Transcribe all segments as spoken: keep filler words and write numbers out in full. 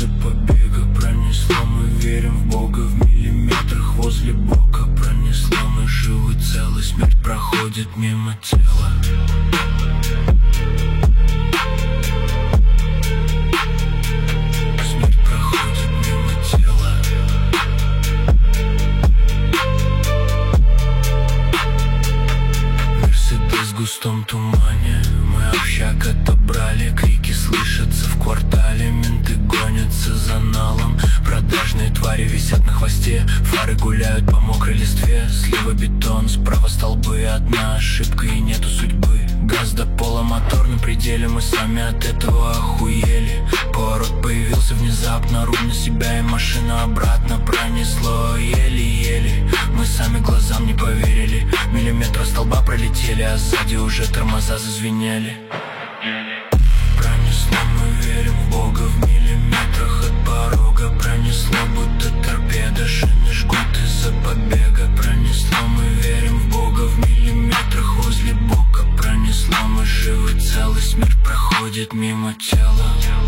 из-за побега. Пронесло, мы верим в Бога. В миллиметрах возле бока пронесло, мы живы целы. Смерть проходит мимо тела. Смерть проходит мимо тела. Мерседес в густом тумане. Мы общак отобрали. Крики слышатся в квартале. Менты гонятся за налом. Продажные твари висят на хвосте. Фары гуляют по мокрой листве. Слева бетон, справа столбы. Одна ошибка и нету судьбы. Газ до пола, мотор на пределе. Мы сами от этого охуели. Поворот появился внезапно. Руль на себя и машина обратно. Пронесло еле-еле. Мы сами глазам не поверили. Миллиметра столба пролетели, а сзади уже тормоза зазвенели. Пронесло, мы верим в Бога. В миллиметрах от порога пронесло, будто торпеда. Шины жгут из-за побега. Пронесло, мы верим в Бога. В миллиметрах возле бока пронесло, мы живы целы. Смерть проходит мимо тела.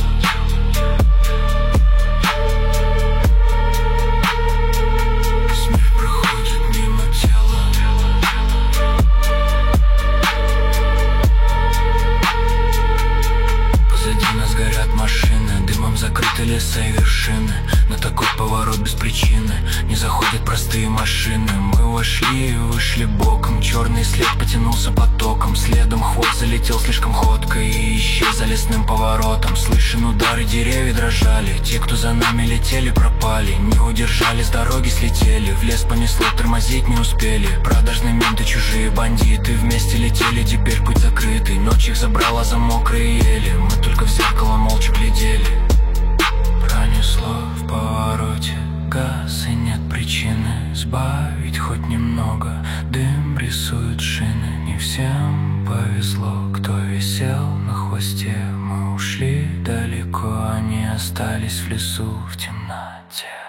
Закрыты леса и вершины. На такой поворот без причины не заходят простые машины. Мы вошли и вышли боком. Черный след потянулся потоком. Следом хвост залетел слишком ходко и исчез за лесным поворотом. Слышен удары, деревья дрожали. Те, кто за нами летели, пропали. Не удержали, с дороги слетели. В лес понесло, тормозить не успели. Продажные менты, чужие бандиты вместе летели, теперь путь закрытый. Ночь их забрала за мокрые ели. Мы только в зеркало молча глядели. Пронесло в повороте газ, и нет причины сбавить хоть немного. Дым рисует шины. Не всем повезло, кто висел на хвосте. Мы ушли далеко, они остались в лесу в темноте.